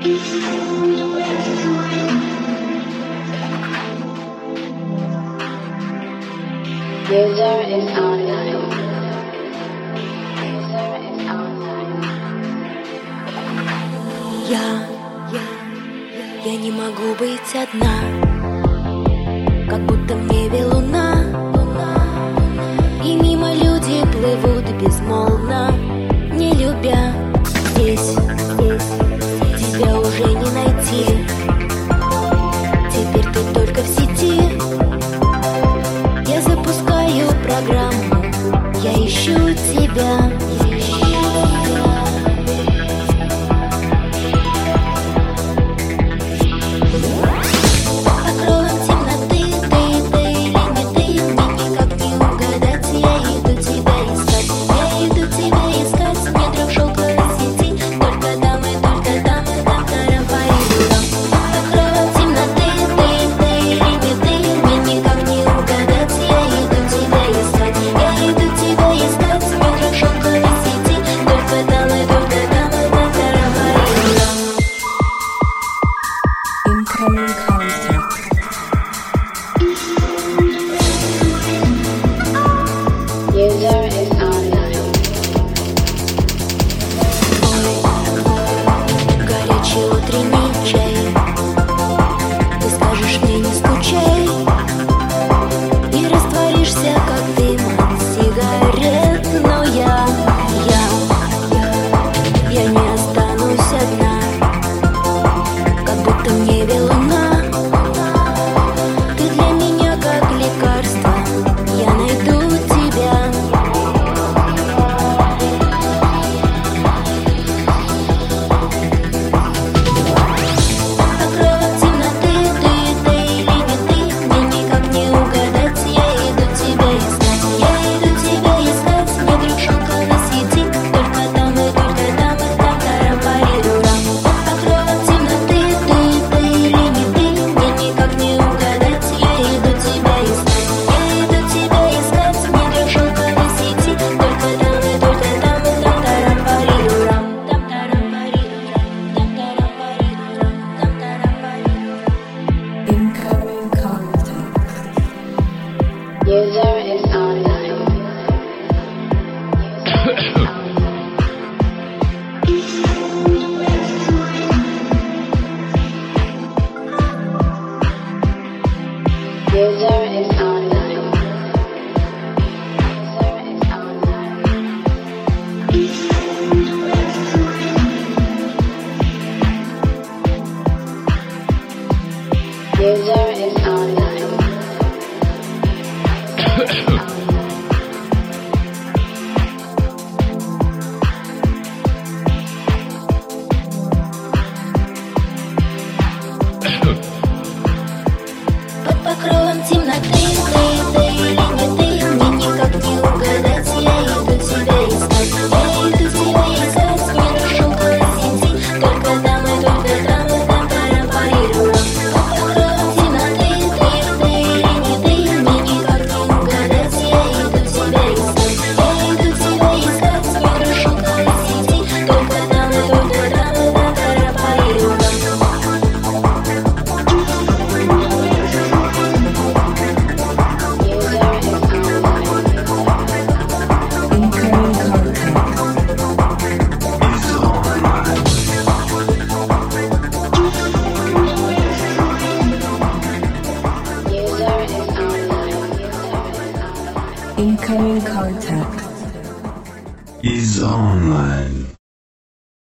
User is online. User is online. Я не могу быть одна, как будто в небе луна, и мимо люди плывут безмолвно, не любя. Здесь тебя уже не найти, теперь ты только в сети. Я запускаю программу, я ищу тебя. User is online. User is online. User is online. Под покровом темноты ты или не ты, мне никак не угадать. Я иду тебя искать, мир шелковой сети. Только там и парам-париру. Под покровом темноты ты или не ты, мне никак не угадать. Я иду тебя искать, мир шелковой сети. Только там и парам-париру. Incoming contact is online.